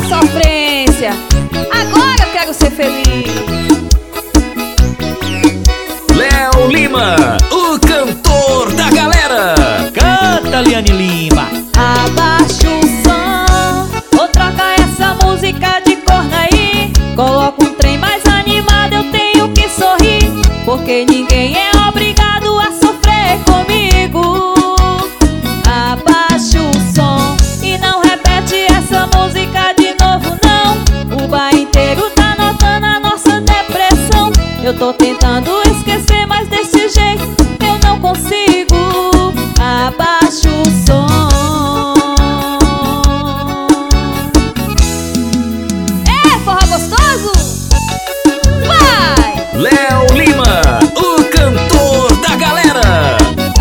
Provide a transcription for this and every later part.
sofrência. Agora eu quero ser feliz. Léo Lima, o cantor da galera. Canta, Liane Lima. Abaixa o som, ou troca essa música de corno aí. Coloca um trem mais animado, eu tenho que sorrir, porque ninguém é obrigado a sofrer comigo. Abaixa o som e não repete essa música de novo não. O bar inteiro tá notando a nossa depressão. Eu tô tentando esquecer, mas desse jeito eu não consigo. Abaixa o som. É forró gostoso? Vai! Léo Lima, o cantor da galera.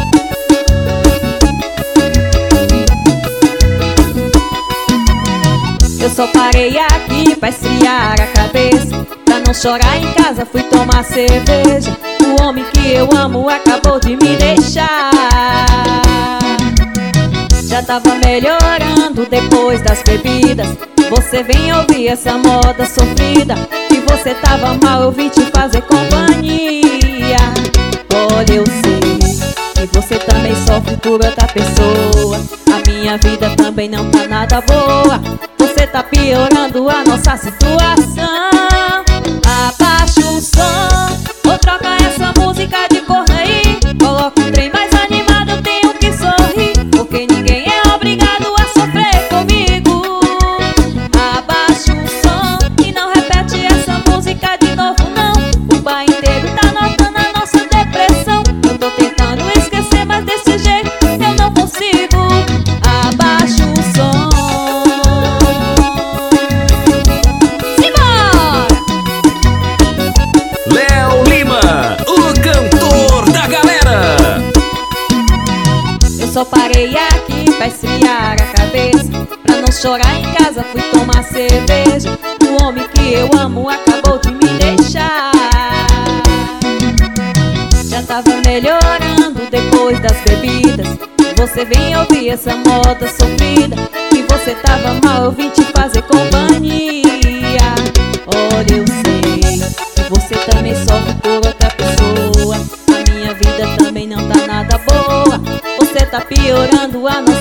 Eu só parei aqui pra esfriar a cabeça, pra não chorar em casa fui tomar cerveja. O homem que eu amo acabou de me deixar. Já tava melhorando depois das bebidas. Você vem ouvir essa moda sofrida. Que você tava mal, eu vim te fazer companhia. Olha, eu sei que você também sofre por outra pessoa. A minha vida também não tá nada boa. Você tá piorando a nossa situação. Abaixa o som, ou troca essa música de corno aí. Coloca um trem mais animado, eu tenho que sorrir, porque ninguém é obrigado a sofrer comigo. Abaixa o som e não repete essa música de novo não. O bar inteiro tá notando a nossa depressão. Eu tô tentando esquecer, mas desse jeito eu não consigo. Abaixa o som. Simbora! Léo Lima, o cantor da galera. Eu só parei aqui pra esfriar a cabeça, pra não chorar em casa fui tomar cerveja. O homem que eu amo acabou de me deixar. Já tava melhorando depois das bebidas. Você vem ouvir essa moda sofrida. Que você tava mal, eu vim te fazer companhia. Olha, eu sei que você também sofre por outra pessoa. A minha vida também não tá nada boa. Você tá piorando a nossa